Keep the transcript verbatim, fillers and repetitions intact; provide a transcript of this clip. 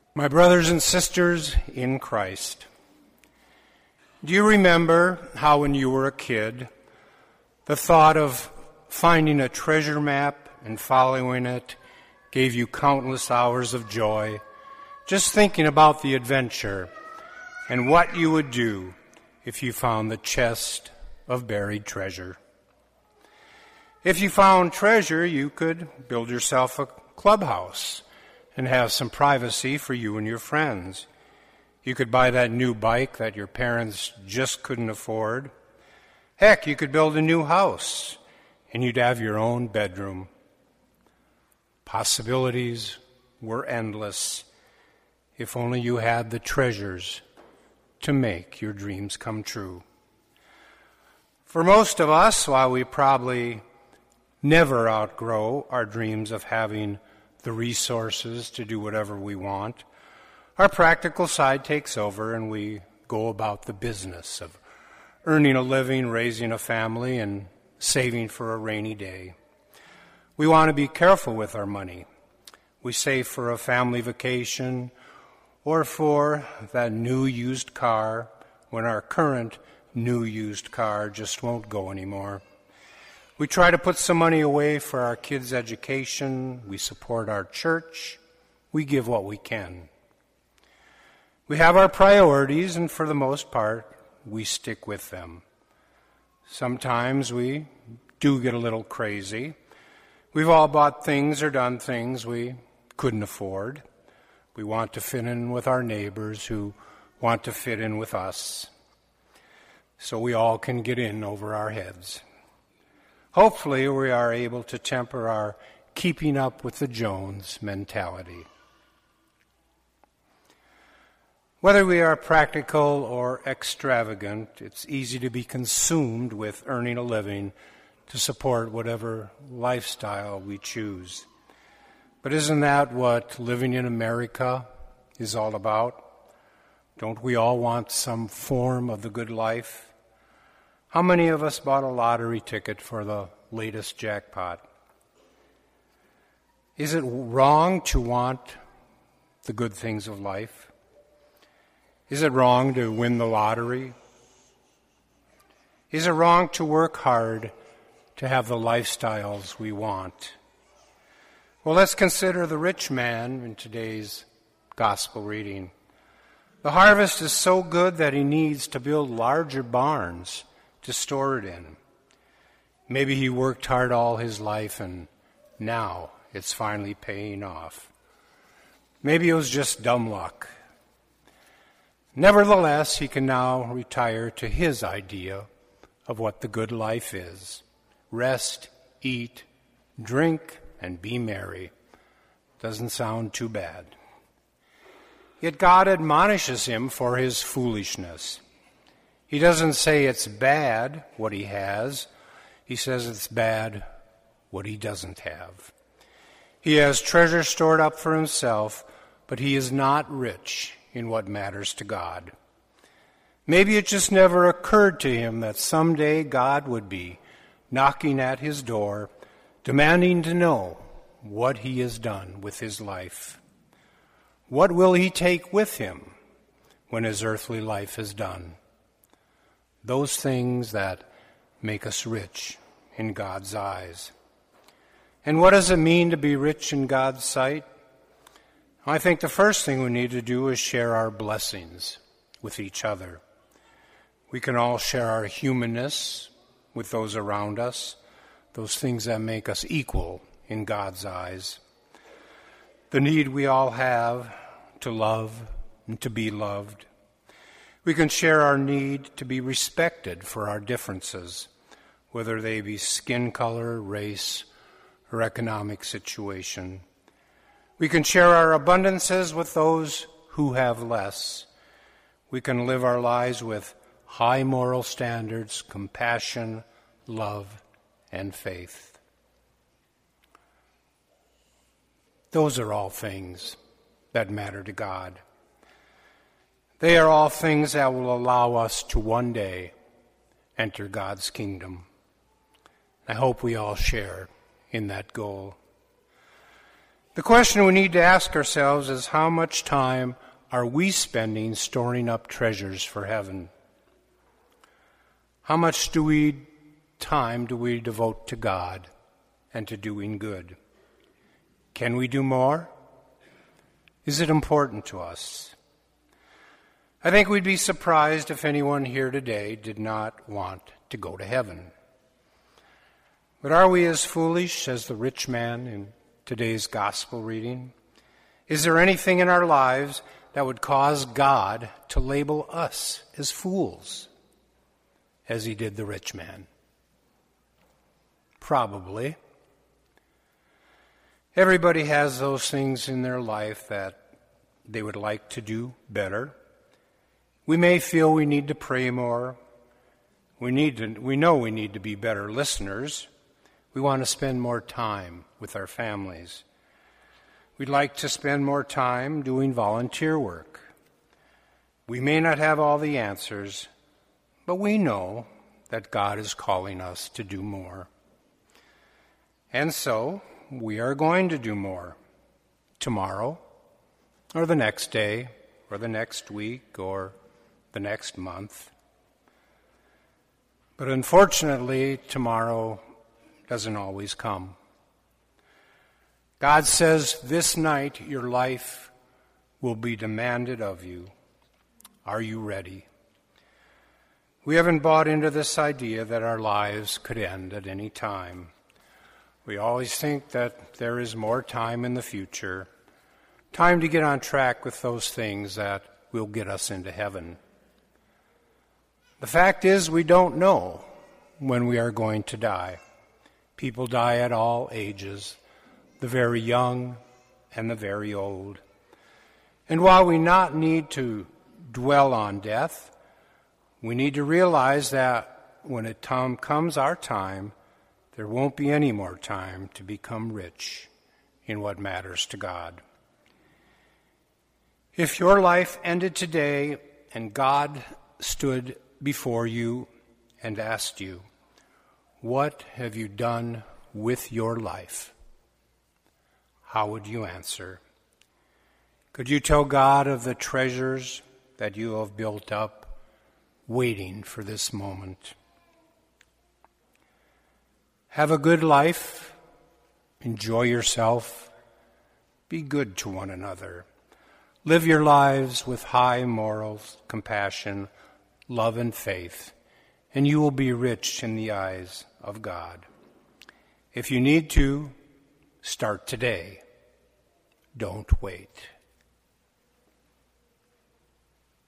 My brothers and sisters in Christ, do you remember how when you were a kid, the thought of finding a treasure map and following it gave you countless hours of joy, just thinking about the adventure and what you would do if you found the chest of buried treasure? If you found treasure, you could build yourself a clubhouse and have some privacy for you and your friends. You could buy that new bike that your parents just couldn't afford. Heck, you could build a new house and you'd have your own bedroom. Possibilities were endless if only you had the treasures to make your dreams come true. For most of us, while we probably never outgrow our dreams of having the resources to do whatever we want, our practical side takes over and we go about the business of earning a living, raising a family, and saving for a rainy day. We want to be careful with our money. We save for a family vacation or for that new used car when our current new used car just won't go anymore. We try to put some money away for our kids' education. We support our church. We give what we can. We have our priorities, and for the most part, we stick with them. Sometimes we do get a little crazy. We've all bought things or done things we couldn't afford. We want to fit in with our neighbors who want to fit in with us, so we all can get in over our heads. Hopefully, we are able to temper our keeping up with the Jones mentality. Whether we are practical or extravagant, it's easy to be consumed with earning a living to support whatever lifestyle we choose. But isn't that what living in America is all about? Don't we all want some form of the good life? How many of us bought a lottery ticket for the latest jackpot? Is it wrong to want the good things of life? Is it wrong to win the lottery? Is it wrong to work hard to have the lifestyles we want? Well, let's consider the rich man in today's gospel reading. The harvest is so good that he needs to build larger barns to store it in. Maybe he worked hard all his life and now it's finally paying off. Maybe it was just dumb luck. Nevertheless, he can now retire to his idea of what the good life is. Rest, eat, drink, and be merry. Doesn't sound too bad. Yet God admonishes him for his foolishness. He doesn't say it's bad what he has. He says it's bad what he doesn't have. He has treasure stored up for himself, but he is not rich in what matters to God. Maybe it just never occurred to him that someday God would be knocking at his door, demanding to know what he has done with his life. What will he take with him when his earthly life is done? Those things that make us rich in God's eyes. And what does it mean to be rich in God's sight? I think the first thing we need to do is share our blessings with each other. We can all share our humanness with those around us, those things that make us equal in God's eyes. The need we all have to love and to be loved. We can share our need to be respected for our differences, whether they be skin color, race, or economic situation. We can share our abundances with those who have less. We can live our lives with high moral standards, compassion, love, and faith. Those are all things that matter to God. They are all things that will allow us to one day enter God's kingdom. I hope we all share in that goal. The question we need to ask ourselves is, how much time are we spending storing up treasures for heaven? How much do we time do we devote to God and to doing good? Can we do more? Is it important to us? I think we'd be surprised if anyone here today did not want to go to heaven. But are we as foolish as the rich man in today's gospel reading? Is there anything in our lives that would cause God to label us as fools, as he did the rich man? Probably. Everybody has those things in their life that they would like to do better. We may feel we need to pray more. We need to, we know we need to be better listeners. We want to spend more time with our families. We'd like to spend more time doing volunteer work. We may not have all the answers, but we know that God is calling us to do more. And so, we are going to do more tomorrow, or the next day, or the next week, or the next month. But unfortunately, tomorrow doesn't always come. God says this night your life will be demanded of you. Are you ready? We haven't bought into this idea that our lives could end at any time. We always think that there is more time in the future, time to get on track with those things that will get us into heaven. The fact is, we don't know when we are going to die. People die at all ages, the very young and the very old. And while we not need to dwell on death, we need to realize that when it tom- comes our time, there won't be any more time to become rich in what matters to God. If your life ended today and God stood before you and asked you, "What have you done with your life?" how would you answer? Could you tell God of the treasures that you have built up, waiting for this moment? Have a good life. Enjoy yourself. Be good to one another. Live your lives with high morals, compassion, love, and faith, and you will be rich in the eyes of God. If you need to, start today. Don't wait.